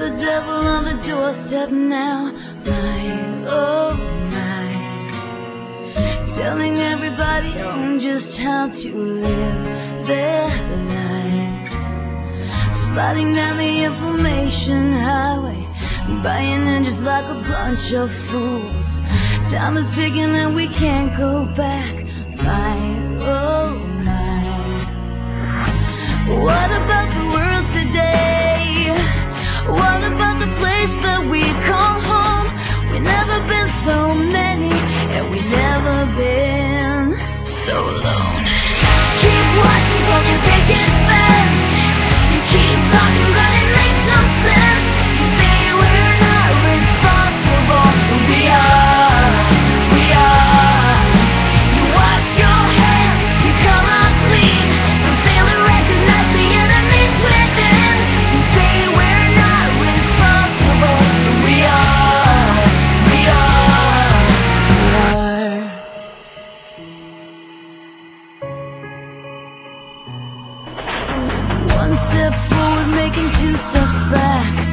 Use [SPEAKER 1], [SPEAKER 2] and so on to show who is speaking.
[SPEAKER 1] the devil on the doorstep now. My, oh my, telling everybody on just how to live their lives, sliding down the information highway, buying in just like a bunch of fools. Time is ticking and we can't go back. My, oh my, what about the world today? What about the place that we call home? We've never been so many, and we've never been so alone. Keep watching from your picket fence. You keep talking but it makes no sense. You say we're not responsible, but we are, we are. You wash your hands, you come unclean, and fail to recognize the enemies within. You say we're not responsible, but we are, we are, we are. One step forward, making two steps back.